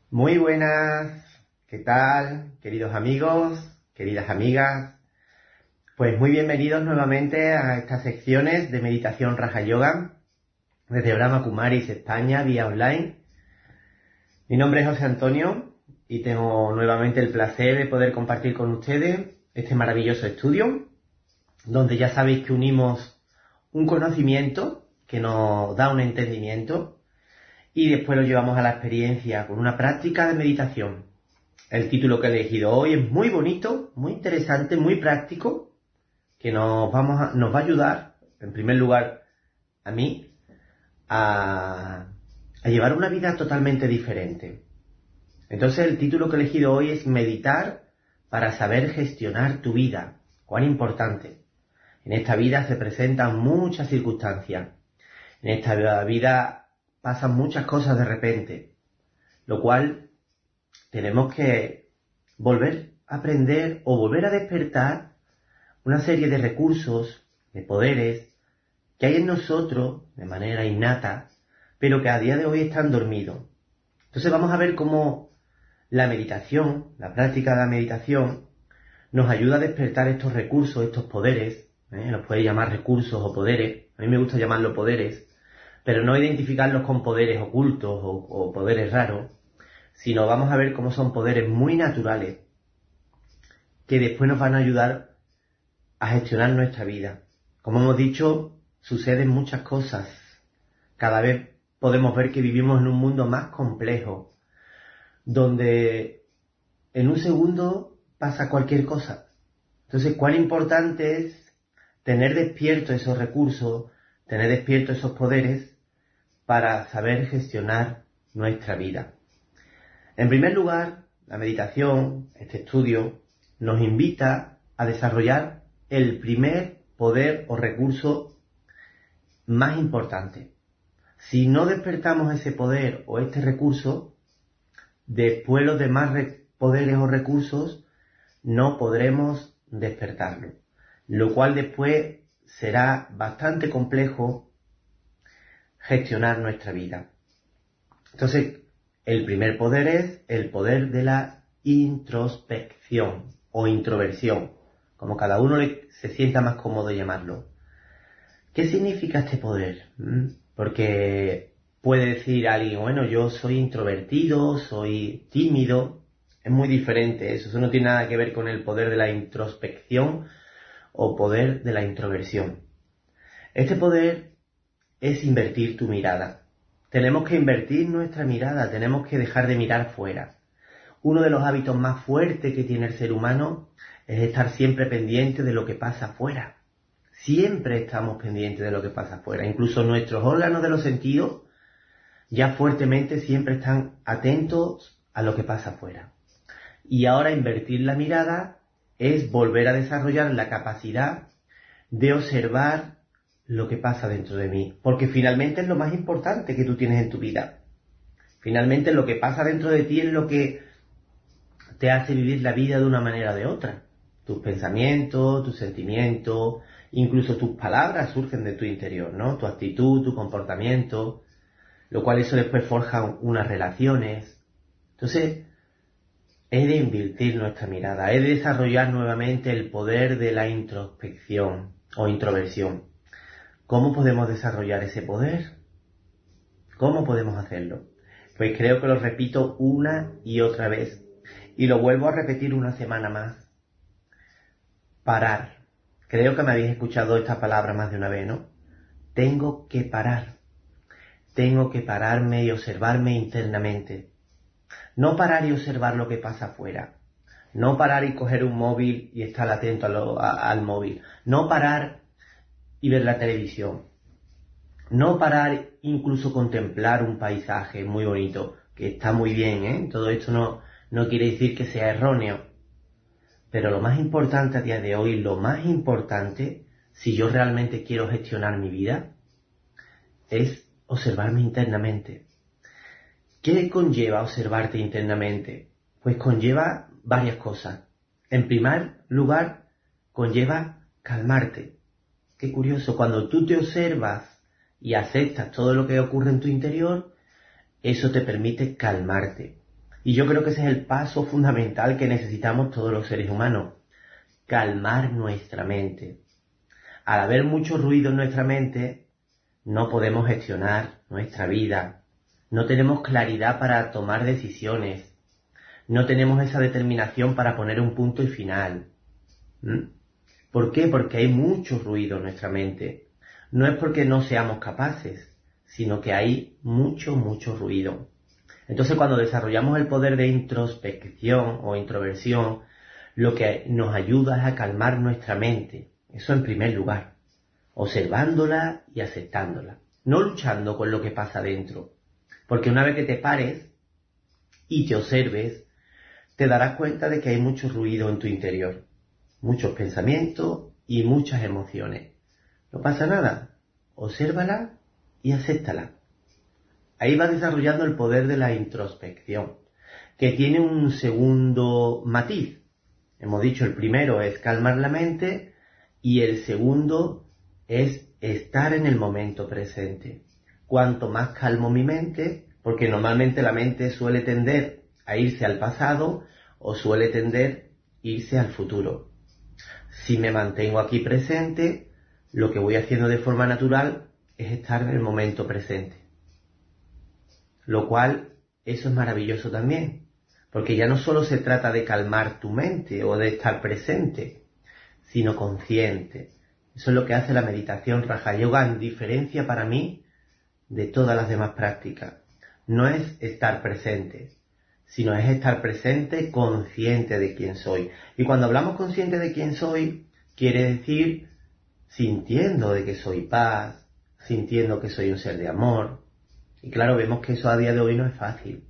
Muy buenas, ¿qué tal, queridos amigos, queridas amigas? Pues muy bienvenidos nuevamente a estas secciones de meditación Raja Yoga desde Brahma Kumaris, España, vía online. Mi nombre es José Antonio y tengo nuevamente el placer de poder compartir con ustedes este maravilloso estudio, donde ya sabéis que unimos un conocimiento que nos da un entendimiento y después lo llevamos a la experiencia con una práctica de meditación. El título que he elegido hoy es muy bonito, muy interesante, muy práctico, que nos va a ayudar, en primer lugar, a mí, a llevar una vida totalmente diferente. Entonces el título que he elegido hoy es Meditar para saber gestionar tu vida. Cuán importante. En esta vida se presentan muchas circunstancias. En esta vida pasan muchas cosas de repente, lo cual tenemos que volver a aprender o volver a despertar una serie de recursos, de poderes, que hay en nosotros de manera innata, pero que a día de hoy están dormidos. Entonces vamos a ver cómo la meditación, la práctica de la meditación, nos ayuda a despertar estos recursos, estos poderes, los puede llamar recursos o poderes, a mí me gusta llamarlos poderes, pero no identificarlos con poderes ocultos o poderes raros, sino vamos a ver cómo son poderes muy naturales que después nos van a ayudar a gestionar nuestra vida. Como hemos dicho, suceden muchas cosas. Cada vez podemos ver que vivimos en un mundo más complejo, donde en un segundo pasa cualquier cosa. Entonces, cuán importante es tener despiertos esos recursos, tener despiertos esos poderes para saber gestionar nuestra vida. En primer lugar, la meditación, este estudio, nos invita a desarrollar el primer poder o recurso más importante. Si no despertamos ese poder o este recurso, después los demás poderes o recursos no podremos despertarlo, lo cual después será bastante complejo gestionar nuestra vida. Entonces, el primer poder es el poder de la introspección o introversión, como cada uno se sienta más cómodo llamarlo. ¿Qué significa este poder? Porque puede decir alguien, bueno, yo soy introvertido, soy tímido. Es muy diferente eso no tiene nada que ver con el poder de la introspección o poder de la introversión. Este poder es invertir tu mirada. Tenemos que invertir nuestra mirada, tenemos que dejar de mirar fuera. Uno de los hábitos más fuertes que tiene el ser humano es estar siempre pendiente de lo que pasa afuera. Siempre estamos pendientes de lo que pasa afuera. Incluso nuestros órganos de los sentidos ya fuertemente siempre están atentos a lo que pasa afuera. Y ahora invertir la mirada es volver a desarrollar la capacidad de observar lo que pasa dentro de mí. Porque finalmente es lo más importante que tú tienes en tu vida. Finalmente lo que pasa dentro de ti es lo que te hace vivir la vida de una manera o de otra. Tus pensamientos, tus sentimientos, incluso tus palabras surgen de tu interior, ¿no? Tu actitud, tu comportamiento, lo cual eso después forja unas relaciones. Entonces, he de invertir nuestra mirada, he de desarrollar nuevamente el poder de la introspección o introversión. ¿Cómo podemos desarrollar ese poder? ¿Cómo podemos hacerlo? Pues creo que lo repito una y otra vez. Y lo vuelvo a repetir una semana más. Parar. Creo que me habéis escuchado esta palabra más de una vez, ¿no? Tengo que parar. Tengo que pararme y observarme internamente. No parar y observar lo que pasa afuera. No parar y coger un móvil y estar atento al móvil. No parar y ver la televisión. No parar incluso contemplar un paisaje muy bonito, que está muy bien, ¿eh? Todo esto no quiere decir que sea erróneo. Pero lo más importante a día de hoy, lo más importante, si yo realmente quiero gestionar mi vida, es observarme internamente. ¿Qué conlleva observarte internamente? Pues conlleva varias cosas. En primer lugar, conlleva calmarte. Qué curioso, cuando tú te observas y aceptas todo lo que ocurre en tu interior, eso te permite calmarte. Y yo creo que ese es el paso fundamental que necesitamos todos los seres humanos. Calmar nuestra mente. Al haber mucho ruido en nuestra mente, no podemos gestionar nuestra vida. No tenemos claridad para tomar decisiones. No tenemos esa determinación para poner un punto y final. ¿Por qué? Porque hay mucho ruido en nuestra mente. No es porque no seamos capaces, sino que hay mucho ruido. Entonces, cuando desarrollamos el poder de introspección o introversión, lo que nos ayuda es a calmar nuestra mente. Eso en primer lugar. Observándola y aceptándola. No luchando con lo que pasa dentro. Porque una vez que te pares y te observes, te darás cuenta de que hay mucho ruido en tu interior. Muchos pensamientos y muchas emociones. No pasa nada. Obsérvala y acéptala. Ahí va desarrollando el poder de la introspección, que tiene un segundo matiz. Hemos dicho, el primero es calmar la mente y el segundo es estar en el momento presente. Cuanto más calmo mi mente, porque normalmente la mente suele tender a irse al pasado o suele tender a irse al futuro. Si me mantengo aquí presente, lo que voy haciendo de forma natural es estar en el momento presente. Lo cual, eso es maravilloso también, porque ya no solo se trata de calmar tu mente o de estar presente, sino consciente. Eso es lo que hace la meditación Raja Yoga, en diferencia para mí de todas las demás prácticas. No es estar presente, sino es estar presente consciente de quién soy. Y cuando hablamos consciente de quién soy, quiere decir sintiendo de que soy paz, sintiendo que soy un ser de amor. Y claro, vemos que eso a día de hoy no es fácil.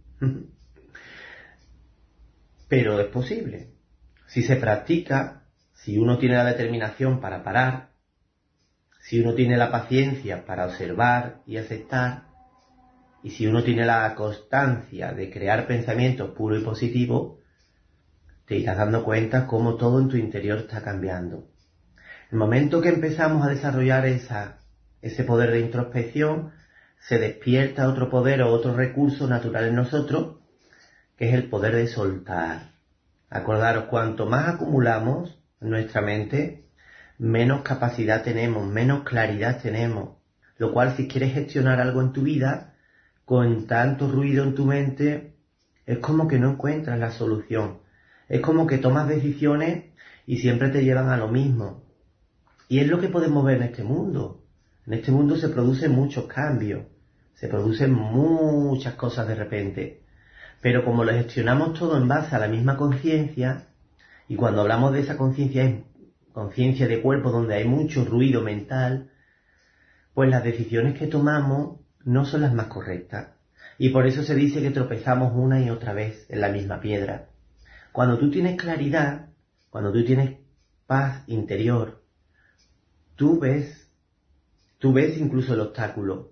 Pero es posible. Si se practica, si uno tiene la determinación para parar, si uno tiene la paciencia para observar y aceptar, y si uno tiene la constancia de crear pensamientos puros y positivos, te irás dando cuenta cómo todo en tu interior está cambiando. El momento que empezamos a desarrollar ese poder de introspección, se despierta otro poder o otro recurso natural en nosotros, que es el poder de soltar. Acordaros, cuanto más acumulamos en nuestra mente, menos capacidad tenemos, menos claridad tenemos. Lo cual, si quieres gestionar algo en tu vida, con tanto ruido en tu mente, es como que no encuentras la solución. Es como que tomas decisiones y siempre te llevan a lo mismo. Y es lo que podemos ver en este mundo. En este mundo se producen muchos cambios. Se producen muchas cosas de repente. Pero como lo gestionamos todo en base a la misma conciencia, y cuando hablamos de esa conciencia es conciencia de cuerpo donde hay mucho ruido mental, pues las decisiones que tomamos no son las más correctas. Y por eso se dice que tropezamos una y otra vez en la misma piedra. Cuando tú tienes claridad, cuando tú tienes paz interior, tú ves incluso el obstáculo.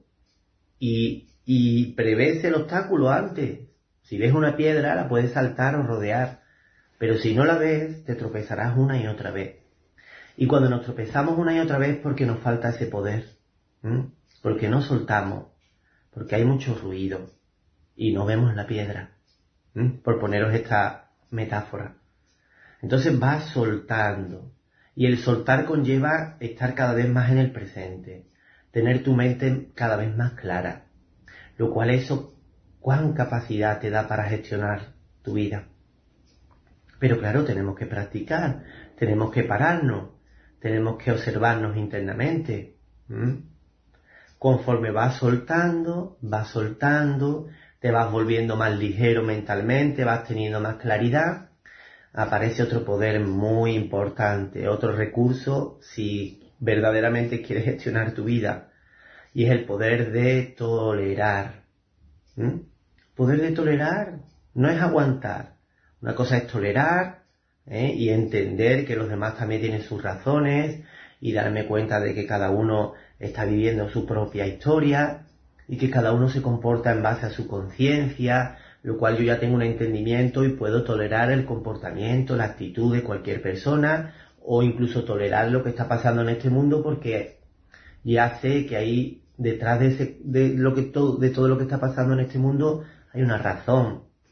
Y prevés el obstáculo antes. Si ves una piedra, la puedes saltar o rodear. Pero si no la ves, te tropezarás una y otra vez. Y cuando nos tropezamos una y otra vez, porque nos falta ese poder. Porque no soltamos. Porque hay mucho ruido. Y no vemos la piedra. Por poneros esta metáfora. Entonces vas soltando. Y el soltar conlleva estar cada vez más en el presente. Tener tu mente cada vez más clara. Lo cual eso, ¿cuán capacidad te da para gestionar tu vida? Pero claro, tenemos que practicar. Tenemos que pararnos. Tenemos que observarnos internamente. Conforme vas soltando, te vas volviendo más ligero mentalmente, vas teniendo más claridad. Aparece otro poder muy importante, otro recurso si verdaderamente quieres gestionar tu vida, y es el poder de tolerar. Poder de tolerar no es aguantar. Una cosa es tolerar y entender que los demás también tienen sus razones y darme cuenta de que cada uno está viviendo su propia historia y que cada uno se comporta en base a su conciencia, lo cual yo ya tengo un entendimiento y puedo tolerar el comportamiento, la actitud de cualquier persona o incluso tolerar lo que está pasando en este mundo porque ya sé que ahí detrás de todo lo que está pasando en este mundo hay una razón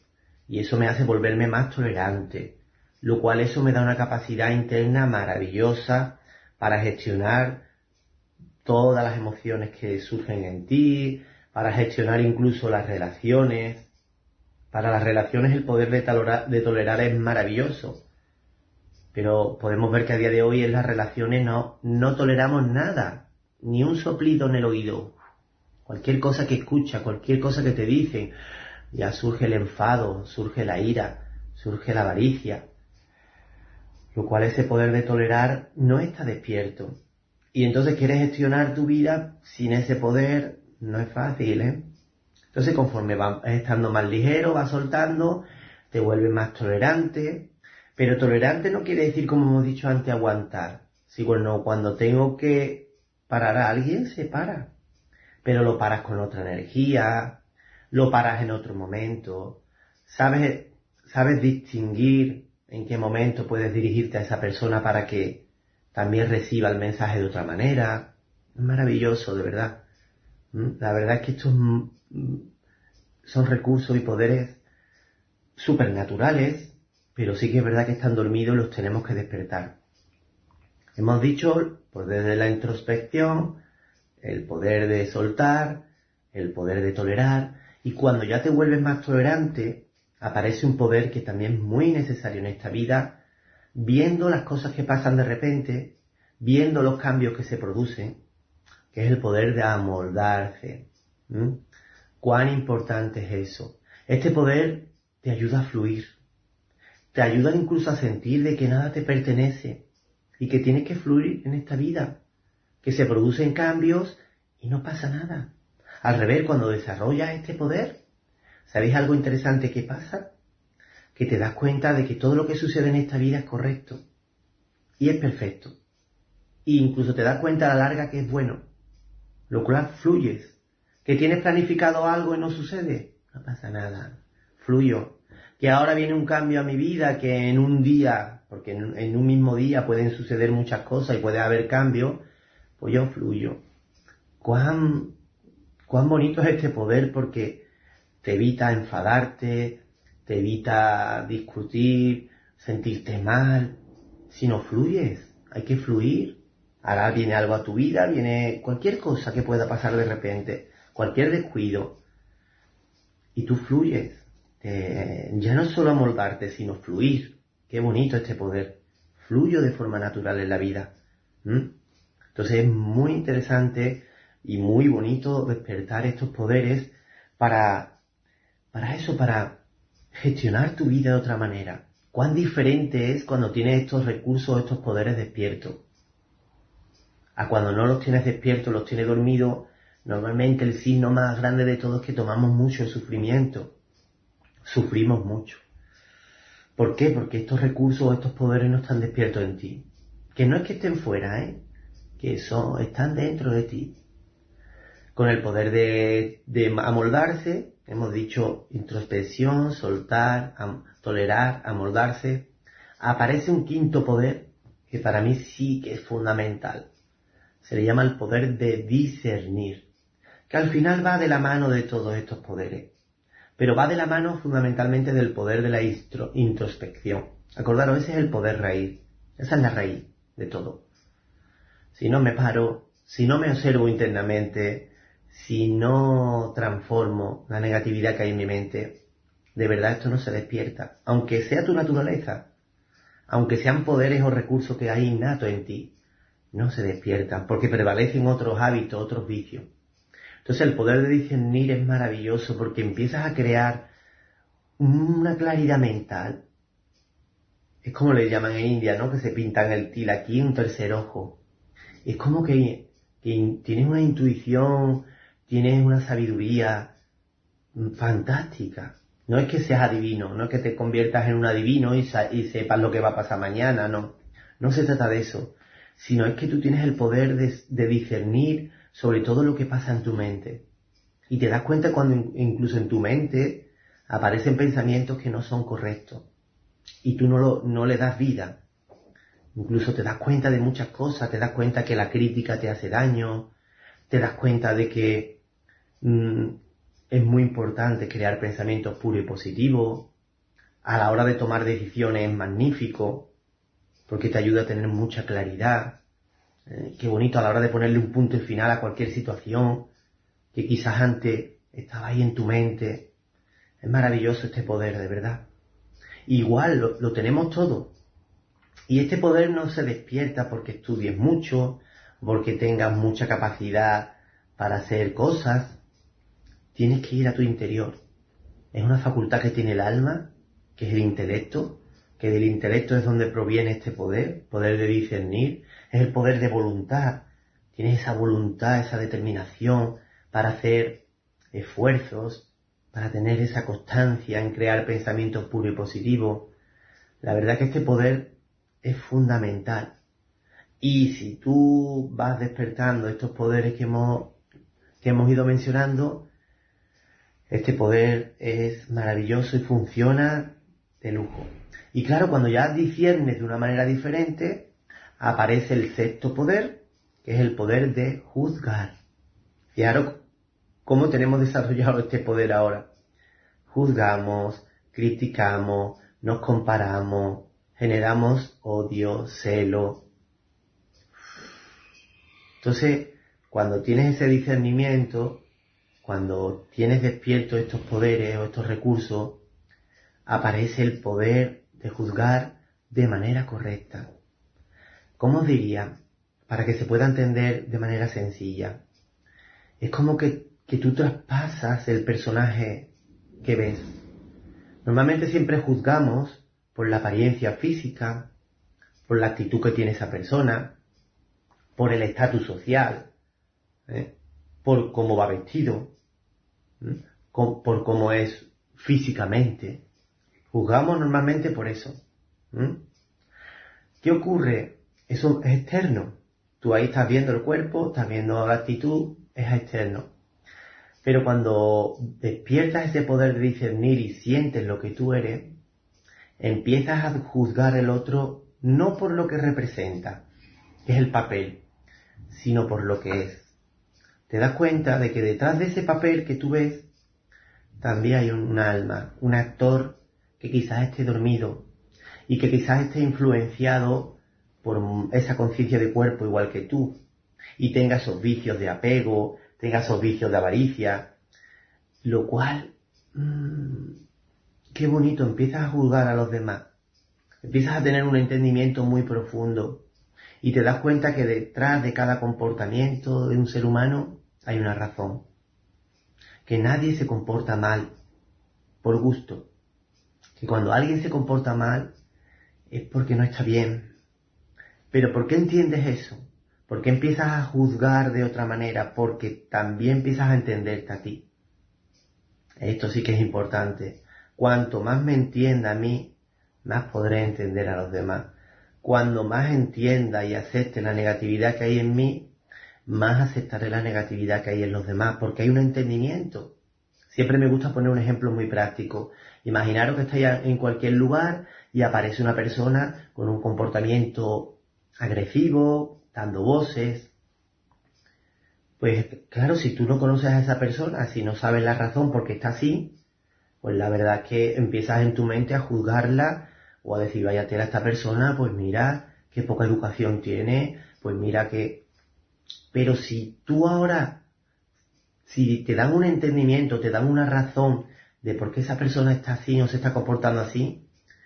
y eso me hace volverme más tolerante, lo cual eso me da una capacidad interna maravillosa para gestionar todas las emociones que surgen en ti, para gestionar incluso las relaciones. Para las relaciones el poder de tolerar es maravilloso, pero podemos ver que a día de hoy en las relaciones no toleramos nada, ni un soplido en el oído. Cualquier cosa que escuchas, cualquier cosa que te dicen, ya surge el enfado, surge la ira, surge la avaricia, lo cual ese poder de tolerar no está despierto. Y entonces quieres gestionar tu vida sin ese poder, no es fácil, ¿eh? Entonces conforme vas estando más ligero, vas soltando, te vuelves más tolerante, pero tolerante no quiere decir, como hemos dicho antes, aguantar. Si cuando tengo que parar a alguien, se para, pero lo paras con otra energía, lo paras en otro momento, sabes distinguir en qué momento puedes dirigirte a esa persona para que también reciba el mensaje de otra manera. Es maravilloso, de verdad. La verdad es que estos son recursos y poderes supernaturales, pero sí que es verdad que están dormidos y los tenemos que despertar. Hemos dicho el poder de la introspección, el poder de soltar, el poder de tolerar, y cuando ya te vuelves más tolerante, aparece un poder que también es muy necesario en esta vida, viendo las cosas que pasan de repente, viendo los cambios que se producen, que es el poder de amoldarse. ¿Cuán importante es eso? Este poder te ayuda a fluir, te ayuda incluso a sentir de que nada te pertenece y que tienes que fluir en esta vida, que se producen cambios y no pasa nada. Al revés, cuando desarrollas este poder, ¿sabéis algo interesante que pasa? Que te das cuenta de que todo lo que sucede en esta vida es correcto y es perfecto. E incluso te das cuenta a la larga que es bueno, lo cual fluyes. ¿Que tienes planificado algo y no sucede? No pasa nada, fluyo. Que ahora viene un cambio a mi vida, que en un día, porque en un mismo día pueden suceder muchas cosas y puede haber cambios, pues yo fluyo. Cuán bonito es este poder, porque te evita enfadarte, te evita discutir, sentirte mal. Si no fluyes, hay que fluir. Ahora viene algo a tu vida, viene cualquier cosa que pueda pasar de repente, cualquier descuido, y tú fluyes. Ya no es solo amoldarte, sino fluir. Qué bonito este poder. Fluyo de forma natural en la vida. Entonces es muy interesante y muy bonito despertar estos poderes para eso, para gestionar tu vida de otra manera. Cuán diferente es cuando tienes estos recursos, estos poderes despiertos, a cuando no los tienes despiertos, los tienes dormidos. Normalmente el signo más grande de todo es que tomamos mucho sufrimiento. Sufrimos mucho. ¿Por qué? Porque estos recursos, estos poderes no están despiertos en ti. Que no es que estén fuera, que están dentro de ti. Con el poder de amoldarse, hemos dicho introspección, soltar, tolerar, amoldarse. Aparece un quinto poder que para mí sí que es fundamental. Se le llama el poder de discernir, que al final va de la mano de todos estos poderes, pero va de la mano fundamentalmente del poder de la introspección. Acordaros, ese es el poder raíz, esa es la raíz de todo. Si no me paro, si no me observo internamente, si no transformo la negatividad que hay en mi mente, de verdad esto no se despierta, aunque sea tu naturaleza, aunque sean poderes o recursos que hay innatos en ti, no se despiertan, porque prevalecen otros hábitos, otros vicios. Entonces el poder de discernir es maravilloso, porque empiezas a crear una claridad mental. Es como le llaman en India, ¿no? Que se pintan el tilakí, un tercer ojo. Es como que tienes una intuición, tienes una sabiduría fantástica. No es que seas adivino, no es que te conviertas en un adivino y sepas lo que va a pasar mañana, no. No se trata de eso, sino es que tú tienes el poder de discernir sobre todo lo que pasa en tu mente. Y te das cuenta cuando incluso en tu mente aparecen pensamientos que no son correctos. Y tú no le das vida. Incluso te das cuenta de muchas cosas, te das cuenta que la crítica te hace daño, te das cuenta de que es muy importante crear pensamientos puros y positivos. A la hora de tomar decisiones es magnífico, porque te ayuda a tener mucha claridad. Qué bonito a la hora de ponerle un punto y final a cualquier situación que quizás antes estaba ahí en tu mente. Es maravilloso este poder, de verdad. Igual lo tenemos todo. Y este poder no se despierta porque estudies mucho, porque tengas mucha capacidad para hacer cosas. Tienes que ir a tu interior. Es una facultad que tiene el alma, que es el intelecto, que del intelecto es donde proviene este poder de discernir, es el poder de voluntad. Tienes esa voluntad, esa determinación para hacer esfuerzos, para tener esa constancia en crear pensamientos puros y positivos. La verdad que este poder es fundamental. Y si tú vas despertando estos poderes que hemos ido mencionando, este poder es maravilloso y funciona de lujo. Y claro, cuando ya disciernes de una manera diferente, aparece el sexto poder, que es el poder de juzgar. Fijaros cómo tenemos desarrollado este poder ahora. Juzgamos, criticamos, nos comparamos, generamos odio, celo. Entonces, cuando tienes ese discernimiento, cuando tienes despiertos estos poderes o estos recursos, aparece el poder de juzgar de manera correcta. ¿Cómo os diría? Para que se pueda entender de manera sencilla. Es como que tú traspasas el personaje que ves. Normalmente siempre juzgamos por la apariencia física, por la actitud que tiene esa persona, por el estatus social, por cómo va vestido, por cómo es físicamente. Juzgamos normalmente por eso. ¿Qué ocurre? Eso es externo. Tú ahí estás viendo el cuerpo, estás viendo la actitud, es externo. Pero cuando despiertas ese poder de discernir y sientes lo que tú eres, empiezas a juzgar el otro no por lo que representa, que es el papel, sino por lo que es. Te das cuenta de que detrás de ese papel que tú ves, también hay un alma, un actor que quizás esté dormido y que quizás esté influenciado por esa conciencia de cuerpo igual que tú y tenga esos vicios de apego, tenga esos vicios de avaricia, lo cual, qué bonito, empiezas a juzgar a los demás, empiezas a tener un entendimiento muy profundo y te das cuenta que detrás de cada comportamiento de un ser humano hay una razón, que nadie se comporta mal por gusto, que cuando alguien se comporta mal es porque no está bien. Pero ¿por qué entiendes eso? ¿Por qué empiezas a juzgar de otra manera? Porque también empiezas a entenderte a ti. Esto sí que es importante. Cuanto más me entienda a mí, más podré entender a los demás. Cuando más entienda y acepte la negatividad que hay en mí, más aceptaré la negatividad que hay en los demás, porque hay un entendimiento. Siempre me gusta poner un ejemplo muy práctico. Imaginaros que estáis en cualquier lugar y aparece una persona con un comportamiento agresivo, dando voces. Pues claro, si tú no conoces a esa persona, si no sabes la razón por qué está así, pues la verdad es que empiezas en tu mente a juzgarla o a decir, vaya tela, esta persona, pues mira qué poca educación tiene, pues mira que... Pero si tú ahora, si te dan un entendimiento, te dan una razón de por qué esa persona está así o se está comportando así,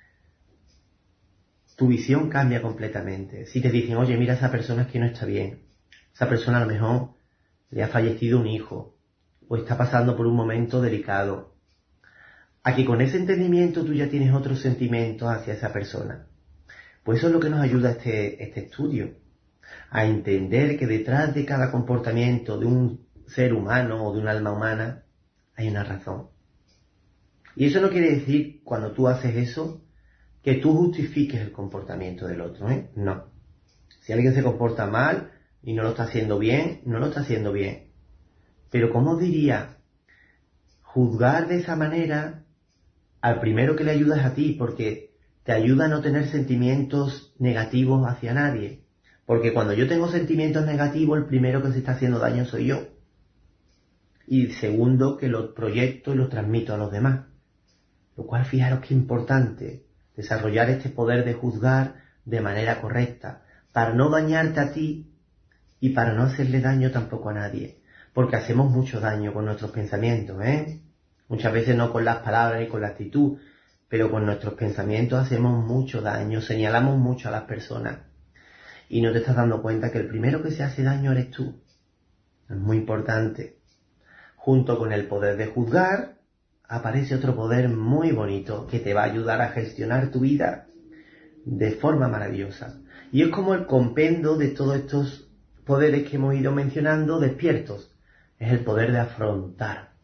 tu visión cambia completamente. Si te dicen, oye, mira, esa persona es que no está bien, esa persona a lo mejor le ha fallecido un hijo o está pasando por un momento delicado, a que con ese entendimiento tú ya tienes otros sentimientos hacia esa persona. Pues eso es lo que nos ayuda este estudio, a entender que detrás de cada comportamiento de un ser humano o de un alma humana hay una razón. Y eso no quiere decir, cuando tú haces eso, que tú justifiques el comportamiento del otro, No. Si alguien se comporta mal y no lo está haciendo bien, no lo está haciendo bien. Pero ¿cómo os diría? Juzgar de esa manera, al primero que le ayudas a ti, porque te ayuda a no tener sentimientos negativos hacia nadie. Porque cuando yo tengo sentimientos negativos, el primero que se está haciendo daño soy yo. Y segundo, que los proyecto y los transmito a los demás. Lo cual, fijaros qué importante, desarrollar este poder de juzgar de manera correcta, para no dañarte a ti y para no hacerle daño tampoco a nadie. Porque hacemos mucho daño con nuestros pensamientos, Muchas veces no con las palabras y con la actitud, pero con nuestros pensamientos hacemos mucho daño, señalamos mucho a las personas. Y no te estás dando cuenta que el primero que se hace daño eres tú. Es muy importante. Junto con el poder de juzgar, aparece otro poder muy bonito que te va a ayudar a gestionar tu vida de forma maravillosa. Y es como el compendio de todos estos poderes que hemos ido mencionando despiertos. Es el poder de afrontar.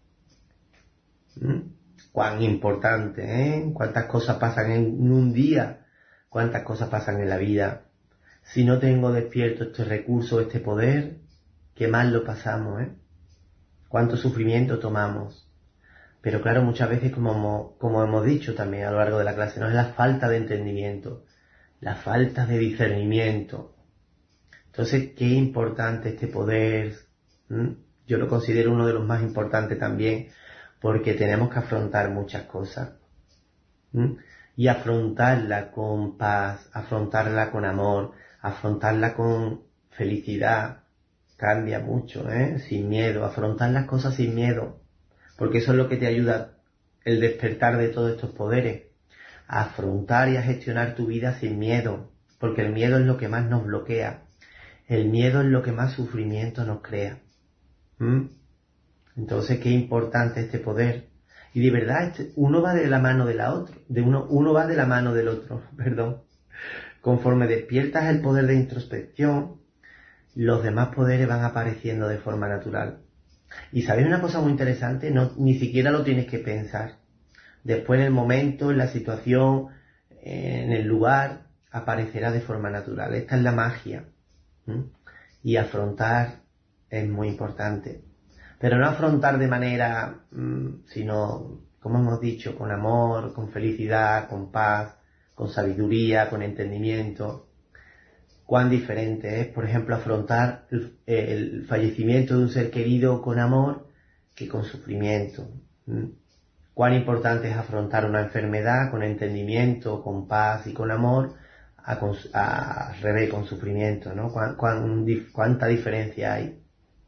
Cuán importante, Cuántas cosas pasan en un día, cuántas cosas pasan en la vida. Si no tengo despierto este recurso, este poder, qué mal lo pasamos, Cuánto sufrimiento tomamos. Pero claro, muchas veces, como hemos dicho también a lo largo de la clase, no es la falta de entendimiento, la falta de discernimiento. Entonces, qué importante este poder. Yo lo considero uno de los más importantes también, porque tenemos que afrontar muchas cosas. Y afrontarla con paz, afrontarla con amor, afrontarla con felicidad. Cambia mucho, sin miedo, afrontar las cosas sin miedo. Porque eso es lo que te ayuda el despertar de todos estos poderes. A afrontar y a gestionar tu vida sin miedo. Porque el miedo es lo que más nos bloquea. El miedo es lo que más sufrimiento nos crea. Entonces, qué importante este poder. Y de verdad, uno va de la mano de la otra. Uno va de la mano del otro, perdón. Conforme despiertas el poder de introspección, los demás poderes van apareciendo de forma natural. Y ¿sabéis una cosa muy interesante? Ni siquiera lo tienes que pensar. Después, en el momento, en la situación, en el lugar, aparecerá de forma natural. Esta es la magia. Y afrontar es muy importante. Pero no afrontar de manera, sino, como hemos dicho, con amor, con felicidad, con paz, con sabiduría, con entendimiento. Cuán diferente es, por ejemplo, afrontar el fallecimiento de un ser querido con amor que con sufrimiento. Cuán importante es afrontar una enfermedad con entendimiento, con paz y con amor, al revés, con sufrimiento, ¿no? Cuánta diferencia hay.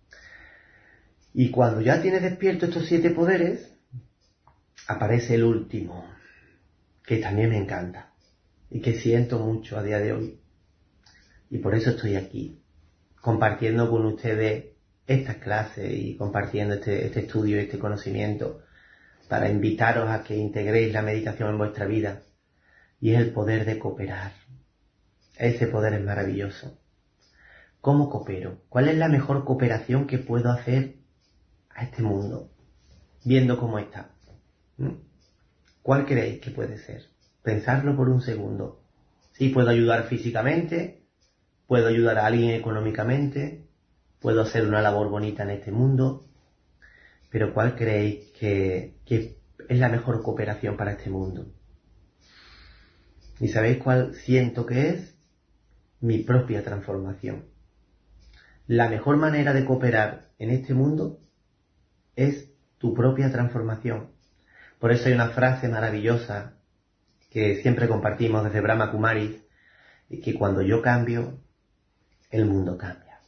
Y cuando ya tienes despierto estos 7 poderes, aparece el último, que también me encanta y que siento mucho a día de hoy. Y por eso estoy aquí, compartiendo con ustedes estas clases y compartiendo este estudio y este conocimiento para invitaros a que integréis la meditación en vuestra vida. Y es el poder de cooperar. Ese poder es maravilloso. ¿Cómo coopero? ¿Cuál es la mejor cooperación que puedo hacer a este mundo, viendo cómo está? ¿Cuál creéis que puede ser? Pensadlo por un segundo. Sí, puedo ayudar físicamente, puedo ayudar a alguien económicamente, puedo hacer una labor bonita en este mundo, pero ¿cuál creéis que es la mejor cooperación para este mundo? ¿Y sabéis cuál siento que es? Mi propia transformación. La mejor manera de cooperar en este mundo es tu propia transformación. Por eso hay una frase maravillosa que siempre compartimos desde Brahma Kumaris, que cuando yo cambio, el mundo cambia.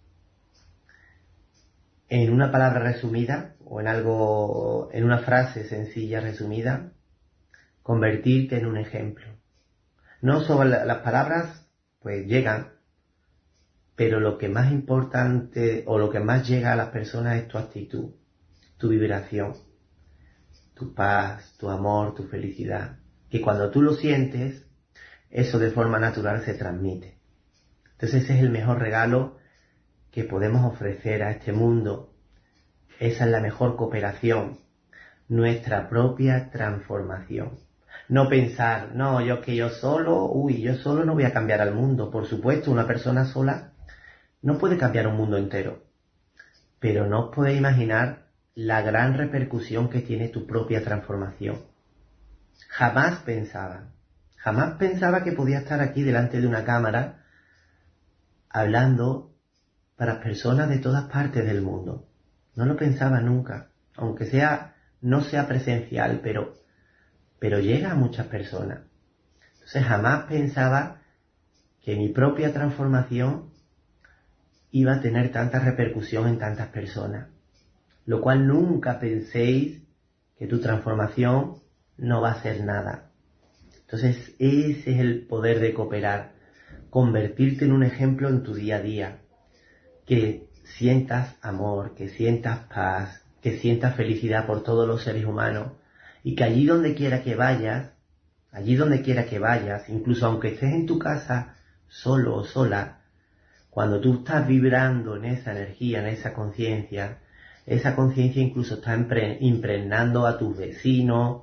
En una palabra resumida, o en una frase sencilla resumida, convertirte en un ejemplo. No solo las palabras, pues llegan, pero lo que más importante o lo que más llega a las personas es tu actitud, tu vibración, tu paz, tu amor, tu felicidad. Que cuando tú lo sientes, eso de forma natural se transmite. Entonces ese es el mejor regalo que podemos ofrecer a este mundo. Esa es la mejor cooperación, nuestra propia transformación. No pensar, no, yo solo no voy a cambiar al mundo. Por supuesto, una persona sola no puede cambiar un mundo entero. Pero no os podéis imaginar la gran repercusión que tiene tu propia transformación. Jamás pensaba que podía estar aquí delante de una cámara hablando para personas de todas partes del mundo. No lo pensaba nunca, aunque no sea presencial, pero pero llega a muchas personas. Entonces jamás pensaba que mi propia transformación iba a tener tanta repercusión en tantas personas. Lo cual nunca penséis que tu transformación no va a ser nada. Entonces ese es el poder de cooperar. Convertirte en un ejemplo en tu día a día. Que sientas amor, que sientas paz, que sientas felicidad por todos los seres humanos. Y que allí donde quiera que vayas, incluso aunque estés en tu casa solo o sola, cuando tú estás vibrando en esa energía, en esa conciencia incluso está impregnando a tus vecinos,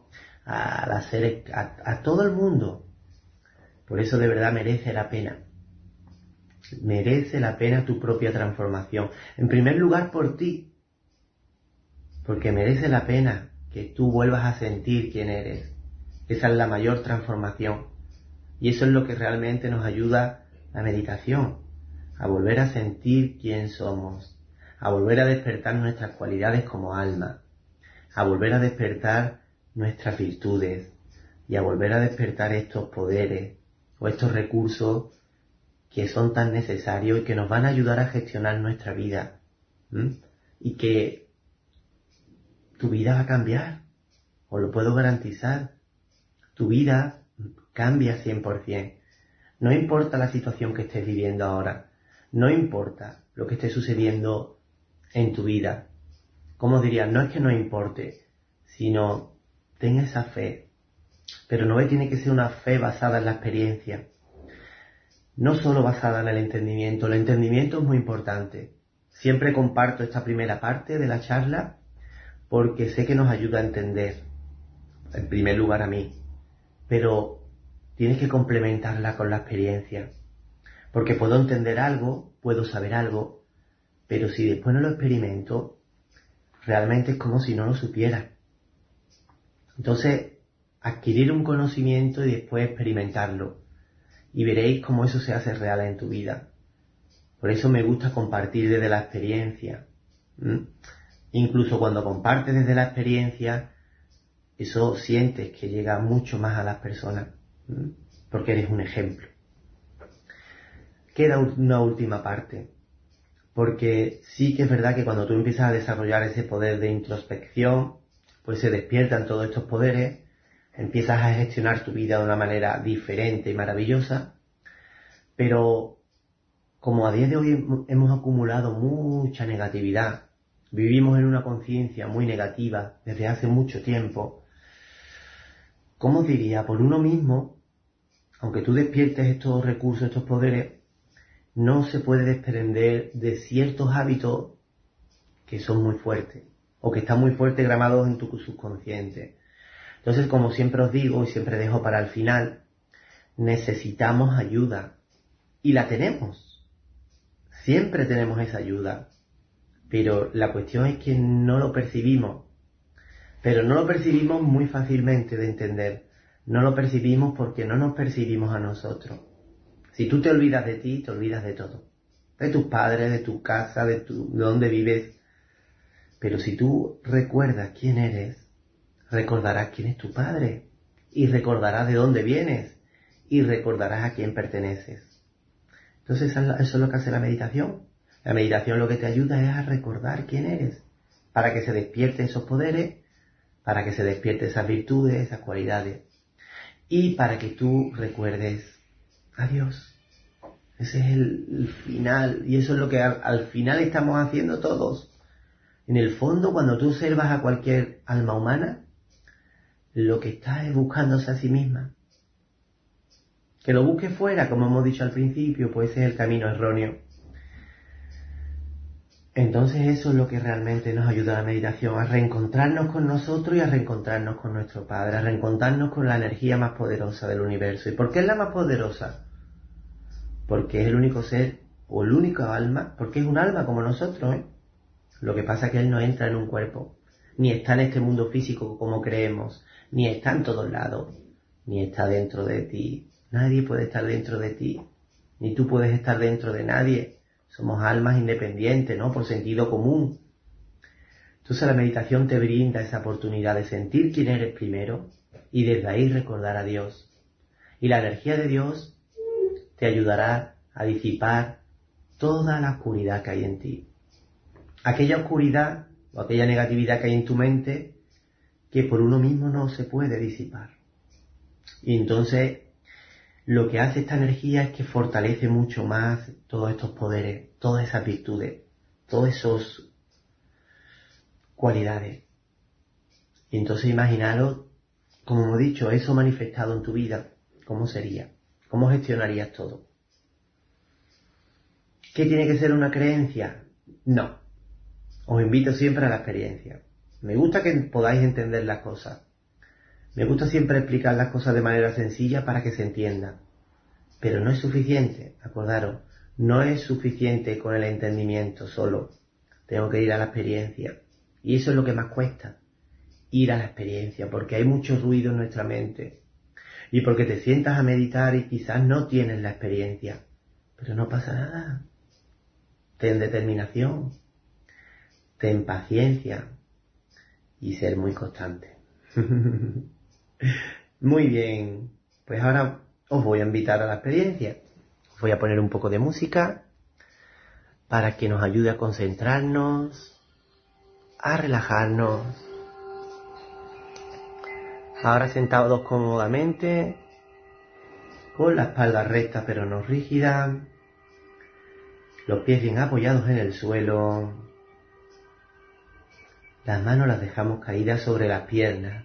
a todo el mundo. Por eso de verdad merece la pena. Merece la pena tu propia transformación. En primer lugar por ti. Porque merece la pena que tú vuelvas a sentir quién eres. Esa es la mayor transformación. Y eso es lo que realmente nos ayuda la meditación. A volver a sentir quién somos. A volver a despertar nuestras cualidades como alma. A volver a despertar nuestras virtudes. Y a volver a despertar estos poderes o estos recursos que son tan necesarios y que nos van a ayudar a gestionar nuestra vida. Y que tu vida va a cambiar. Os lo puedo garantizar. Tu vida cambia 100%. No importa la situación que estés viviendo ahora. No importa lo que esté sucediendo en tu vida. Como diría, no es que no importe, sino ten esa fe. Pero no tiene que ser una fe basada en la experiencia. No solo basada en el entendimiento. El entendimiento es muy importante. Siempre comparto esta primera parte de la charla porque sé que nos ayuda a entender, en primer lugar a mí. Pero tienes que complementarla con la experiencia. Porque puedo entender algo, puedo saber algo, pero si después no lo experimento, realmente es como si no lo supiera. Entonces, adquirir un conocimiento y después experimentarlo. Y veréis cómo eso se hace real en tu vida. Por eso me gusta compartir desde la experiencia. Incluso cuando compartes desde la experiencia, eso sientes que llega mucho más a las personas. Porque eres un ejemplo. Queda una última parte. Porque sí que es verdad que cuando tú empiezas a desarrollar ese poder de introspección, pues se despiertan todos estos poderes, empiezas a gestionar tu vida de una manera diferente y maravillosa, pero como a día de hoy hemos acumulado mucha negatividad, vivimos en una conciencia muy negativa desde hace mucho tiempo, ¿cómo diría? Por uno mismo, aunque tú despiertes estos recursos, estos poderes, no se puede desprender de ciertos hábitos que son muy fuertes, o que están muy fuertes grabados en tu subconsciente. Entonces, como siempre os digo y siempre dejo para el final, necesitamos ayuda. Y la tenemos. Siempre tenemos esa ayuda. Pero la cuestión es que no lo percibimos. Pero no lo percibimos muy fácilmente de entender. No lo percibimos porque no nos percibimos a nosotros. Si tú te olvidas de ti, te olvidas de todo. De tus padres, de tu casa, de dónde vives. Pero si tú recuerdas quién eres, recordarás quién es tu padre. Y recordarás de dónde vienes. Y recordarás a quién perteneces. Entonces eso es lo que hace la meditación. La meditación lo que te ayuda es a recordar quién eres. Para que se despierten esos poderes. Para que se despierten esas virtudes, esas cualidades. Y para que tú recuerdes a Dios. Ese es el final. Y eso es lo que al final estamos haciendo todos. En el fondo, cuando tú observas a cualquier alma humana, lo que está es buscándose a sí misma. Que lo busque fuera, como hemos dicho al principio, pues ese es el camino erróneo. Entonces eso es lo que realmente nos ayuda a la meditación, a reencontrarnos con nosotros y a reencontrarnos con nuestro Padre, a reencontrarnos con la energía más poderosa del universo. ¿Y por qué es la más poderosa? Porque es el único ser, o el único alma, porque es un alma como nosotros, ¿eh? Lo que pasa es que Él no entra en un cuerpo, ni está en este mundo físico como creemos, ni está en todos lados, ni está dentro de ti. Nadie puede estar dentro de ti, ni tú puedes estar dentro de nadie. Somos almas independientes, ¿no? Por sentido común. Entonces la meditación te brinda esa oportunidad de sentir quién eres primero, y desde ahí recordar a Dios. Y la energía de Dios te ayudará a disipar toda la oscuridad que hay en ti. Aquella oscuridad o aquella negatividad que hay en tu mente que por uno mismo no se puede disipar. Y entonces lo que hace esta energía es que fortalece mucho más todos estos poderes, todas esas virtudes, todas esas cualidades. Y entonces imaginaros, como hemos dicho, eso manifestado en tu vida, ¿cómo sería? ¿Cómo gestionarías todo? ¿Qué tiene que ser una creencia? No. Os invito siempre a la experiencia. Me gusta que podáis entender las cosas. Me gusta siempre explicar las cosas de manera sencilla para que se entiendan. Pero no es suficiente, acordaros, no es suficiente con el entendimiento solo. Tengo que ir a la experiencia. Y eso es lo que más cuesta, ir a la experiencia, porque hay mucho ruido en nuestra mente. Y porque te sientas a meditar y quizás no tienes la experiencia. Pero no pasa nada. Ten determinación, ten paciencia y ser muy constante. Muy bien, pues ahora os voy a invitar a la experiencia. Os voy a poner un poco de música para que nos ayude a concentrarnos, a relajarnos. Ahora sentados cómodamente, con la espalda recta pero no rígida, los pies bien apoyados en el suelo, las manos las dejamos caídas sobre las piernas.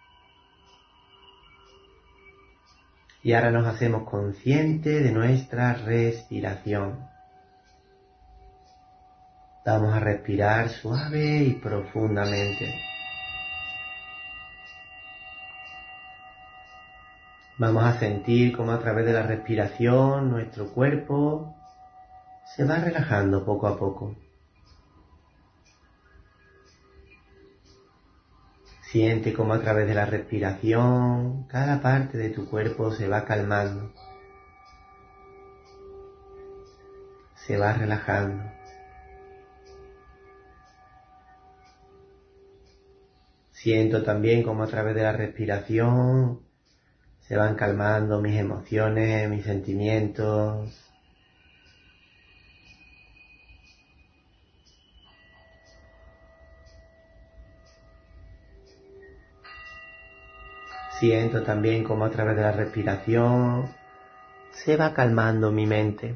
Y ahora nos hacemos conscientes de nuestra respiración. Vamos a respirar suave y profundamente. Vamos a sentir cómo a través de la respiración nuestro cuerpo se va relajando poco a poco. Siente cómo a través de la respiración cada parte de tu cuerpo se va calmando, se va relajando. Siento también cómo a través de la respiración se van calmando mis emociones, mis sentimientos. Siento también cómo a través de la respiración se va calmando mi mente.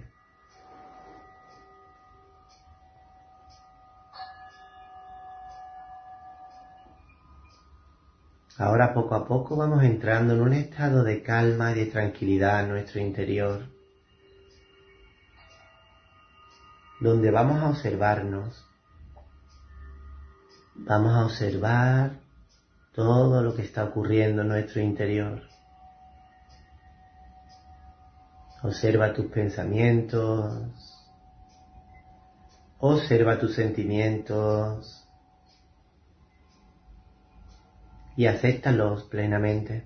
Ahora poco a poco vamos entrando en un estado de calma y de tranquilidad en nuestro interior, donde vamos a observarnos. Vamos a observar todo lo que está ocurriendo en nuestro interior. Observa tus pensamientos, observa tus sentimientos y acéptalos plenamente.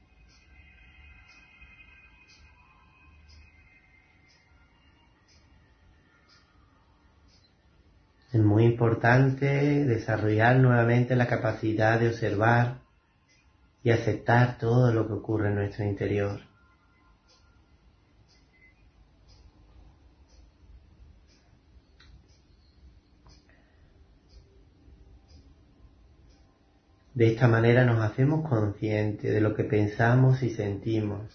Es muy importante desarrollar nuevamente la capacidad de observar y aceptar todo lo que ocurre en nuestro interior. De esta manera nos hacemos conscientes de lo que pensamos y sentimos.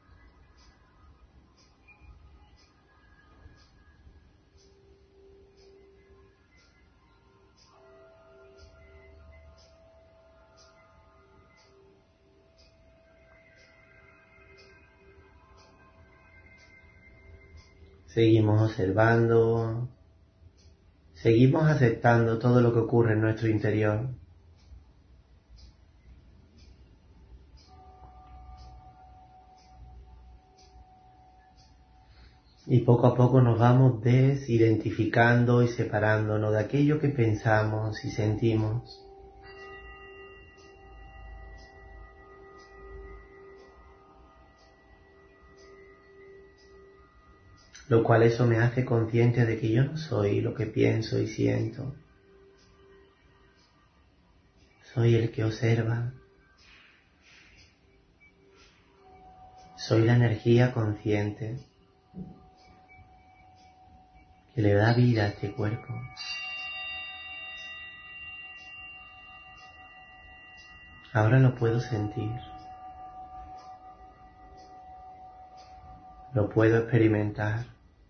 Seguimos observando, seguimos aceptando todo lo que ocurre en nuestro interior. Y poco a poco nos vamos desidentificando y separándonos de aquello que pensamos y sentimos. Lo cual eso me hace consciente de que yo no soy lo que pienso y siento. Soy el que observa. Soy la energía consciente que le da vida a este cuerpo. Ahora lo puedo sentir. Lo puedo experimentar.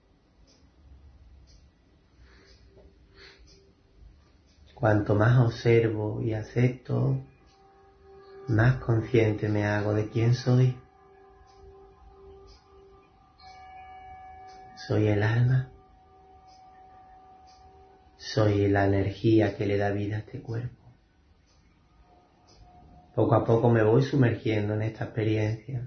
Cuanto más observo y acepto, más consciente me hago de quién soy. Soy el alma. Soy la energía que le da vida a este cuerpo. Poco a poco me voy sumergiendo en esta experiencia.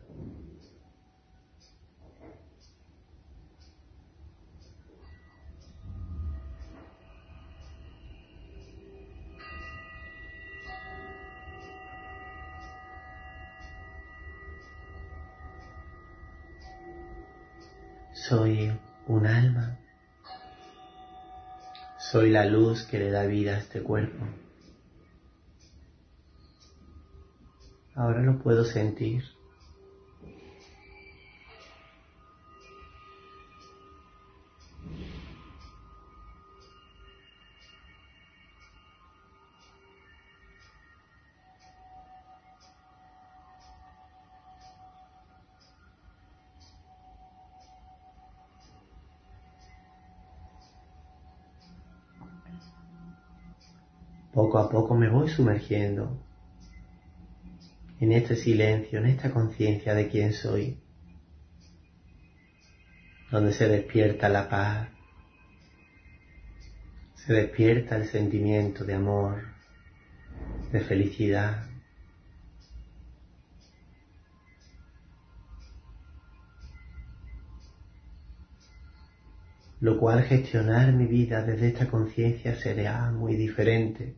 Soy un alma. Soy la luz que le da vida a este cuerpo. Ahora lo puedo sentir. Poco a poco me voy sumergiendo en este silencio, en esta conciencia de quién soy, donde se despierta la paz, se despierta el sentimiento de amor, de felicidad. Lo cual gestionar mi vida desde esta conciencia será muy diferente.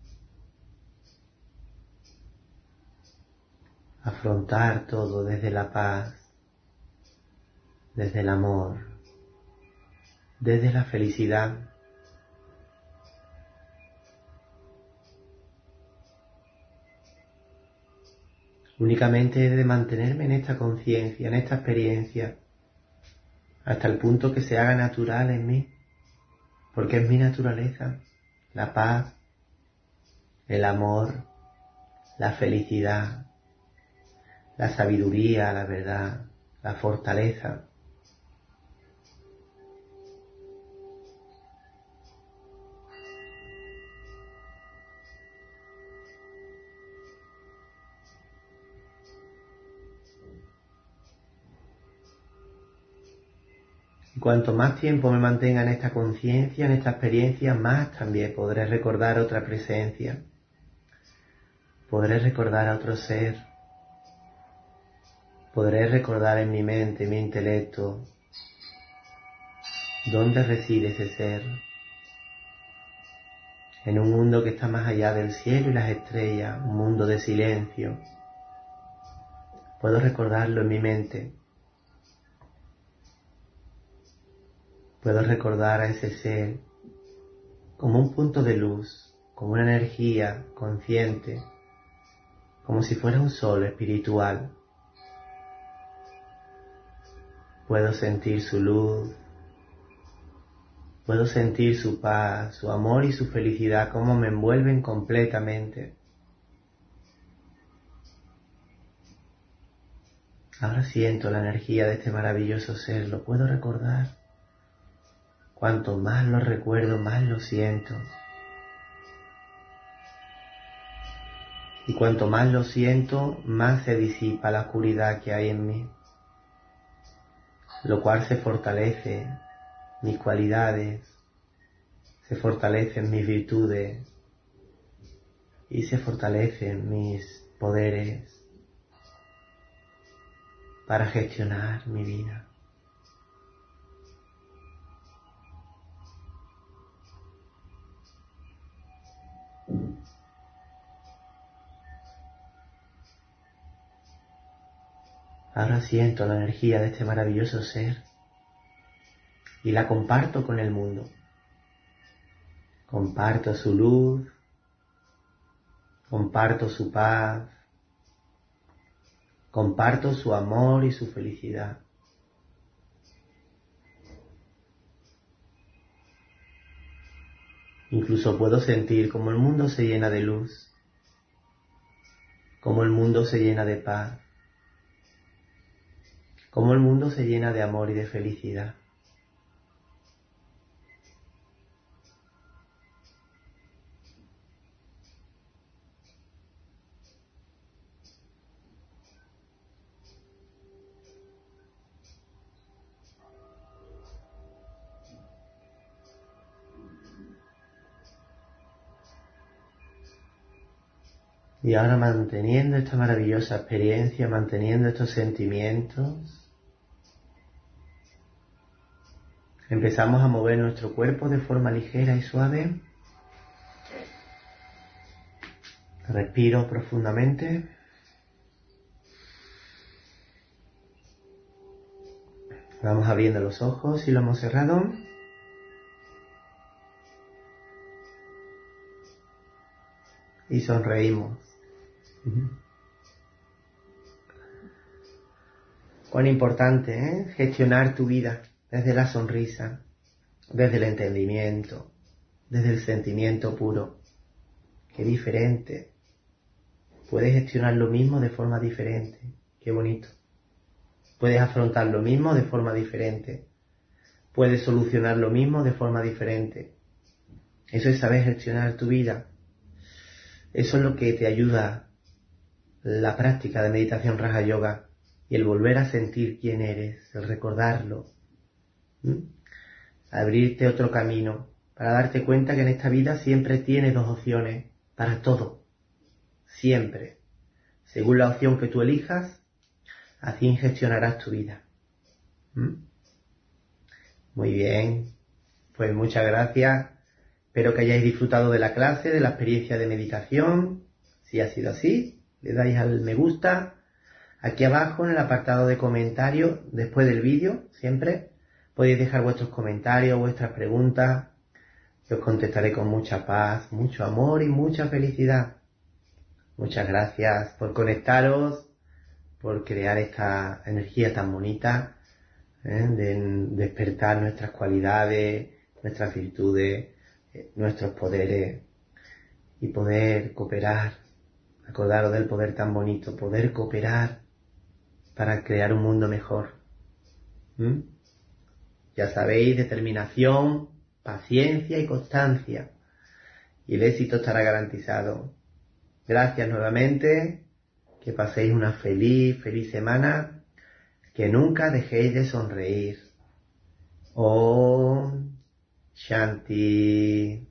Afrontar todo desde la paz, desde el amor, desde la felicidad. Únicamente he de mantenerme en esta conciencia, en esta experiencia, hasta el punto que se haga natural en mí, porque es mi naturaleza, la paz, el amor, la felicidad, la sabiduría, la verdad, la fortaleza. Y cuanto más tiempo me mantenga en esta conciencia, en esta experiencia, más también podré recordar otra presencia. Podré recordar a otro ser. Podré recordar en mi mente, en mi intelecto, dónde reside ese ser. En un mundo que está más allá del cielo y las estrellas, un mundo de silencio. Puedo recordarlo en mi mente. Puedo recordar a ese ser como un punto de luz, como una energía consciente, como si fuera un sol espiritual. Puedo sentir su luz, puedo sentir su paz, su amor y su felicidad, como me envuelven completamente. Ahora siento la energía de este maravilloso ser, lo puedo recordar. Cuanto más lo recuerdo, más lo siento. Y cuanto más lo siento, más se disipa la oscuridad que hay en mí, lo cual se fortalece mis cualidades, se fortalecen mis virtudes y se fortalecen mis poderes para gestionar mi vida. Ahora siento la energía de este maravilloso ser y la comparto con el mundo. Comparto su luz, comparto su paz, Comparto su amor y su felicidad. Incluso puedo sentir cómo el mundo se llena de luz, cómo el mundo se llena de paz, cómo el mundo se llena de amor y de felicidad. Y ahora manteniendo esta maravillosa experiencia, manteniendo estos sentimientos, empezamos a mover nuestro cuerpo de forma ligera y suave. Respiro profundamente. Vamos abriendo los ojos y lo hemos cerrado. Y sonreímos. Cuán importante, ¿eh? Gestionar tu vida desde la sonrisa, desde el entendimiento, desde el sentimiento puro. Qué diferente. Puedes gestionar lo mismo de forma diferente. Qué bonito. Puedes afrontar lo mismo de forma diferente. Puedes solucionar lo mismo de forma diferente. Eso es saber gestionar tu vida. Eso es lo que te ayuda la práctica de meditación Raja Yoga y el volver a sentir quién eres, el recordarlo. Abrirte otro camino para darte cuenta que en esta vida siempre tienes dos opciones para todo. Siempre. Según la opción que tú elijas, así gestionarás tu vida. Muy bien. Pues muchas gracias. Espero que hayáis disfrutado de la clase, de la experiencia de meditación. Si ha sido así, le dais al me gusta. Aquí abajo en el apartado de comentarios, después del vídeo, siempre, podéis dejar vuestros comentarios, vuestras preguntas. Yo os contestaré con mucha paz, mucho amor y mucha felicidad. Muchas gracias por conectaros, por crear esta energía tan bonita, de despertar nuestras cualidades, nuestras virtudes, nuestros poderes y poder cooperar. Acordaros del poder tan bonito, poder cooperar para crear un mundo mejor. Ya sabéis, determinación, paciencia y constancia. Y el éxito estará garantizado. Gracias nuevamente. Que paséis una feliz semana. Que nunca dejéis de sonreír. Om Shanti.